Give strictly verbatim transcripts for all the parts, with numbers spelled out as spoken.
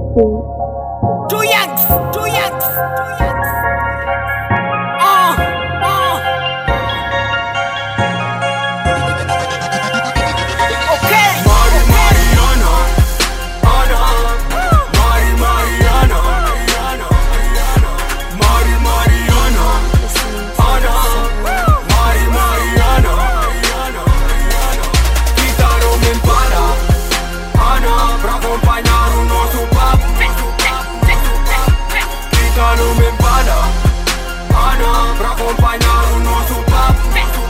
Two Yanks, two Yanks, two Yanks. Uh, uh. Okay. Mari Mariana, Ana, Mari Mariana, Mari Mariana, Ana, Mari Mariana, Quitaram-me para, Ana, pra acompanhar o nosso papo. Quitaram-me para, Ana, pra acompanhar o nosso papo.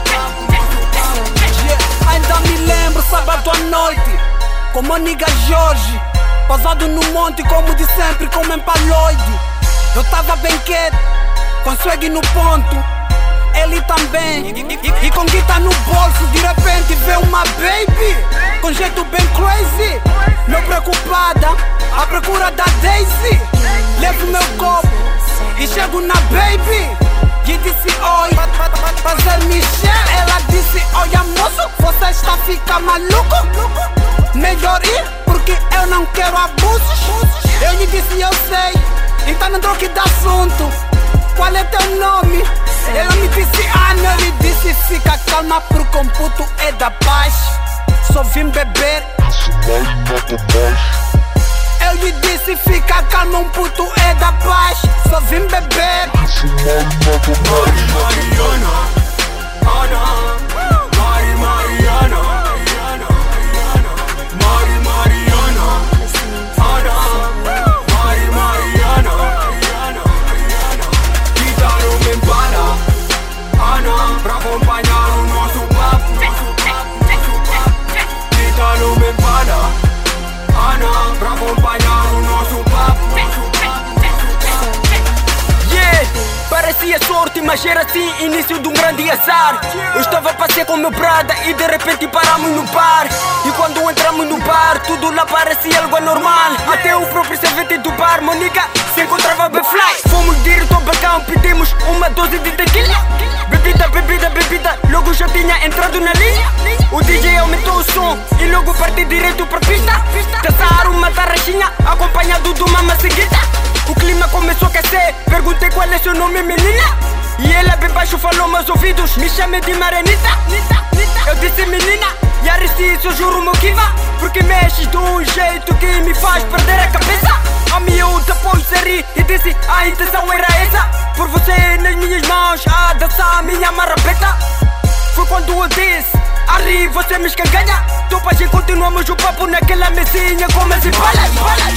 Ainda me lembro, sábado à noite, com meu nigga Jorge, pausado no monte como de sempre, como em paloide. Eu tava bem quieto, com swag no ponto, ele também, e, e, e com guita no bolso. De repente vê uma baby, com jeito bem crazy, não preocupada, à procura da Daisy. Levo meu copo e chego na baby e disse oi, fazer Michelle. Ela disse, olha moço, você está a ficar maluco, melhor ir porque eu não quero abusos. Eu lhe disse, eu sei, então não troque de assunto. Qual é teu nome? Ela me disse Ana. Ele disse, fica calma porque um puto é da paz, só vim beber. Eu lhe disse, fica calma, um puto é da paz, só vim beber. Mari Mariana, Ana, Mari Mariana, Mari Mariana, Ana, Mari Mariana, Quitaram-me para, Ana, pra acompanhar o nosso papo. Quitaram-me para, Ana, pra acompanhar o nosso papo. Yeah, parecia sorte, mas era assim início de um grande azar. Eu estava a passear com meu Prada e de repente paramos no bar. E quando entramos no bar, tudo lá parecia algo anormal. Até o próprio servente do bar, Monica, se encontrava bem fly. Fomos direto ao balcão, pedimos uma dose de tequila. Bebida, bebida, bebida, logo já tinha entrado na linha. O D J aumentou o som e logo parti direto pra pista. Dançar uma tarraxinha, acompanhado de uma maceguita. O clima começou a aquecer, perguntei qual é seu nome, menina. E ela bem baixo falou meus ouvidos, me chame de Marenita. Eu disse menina, e a isso eu juro meu kiva, porque mexes de um jeito que me faz perder a cabeça. A miúda pôs a rir e disse, a intenção era essa, por você nas minhas mãos, a dançar a minha marrapeta. Foi quando eu disse, Arri, você me escangalha. Topagem, continuamos o papo naquela mesinha com as balas.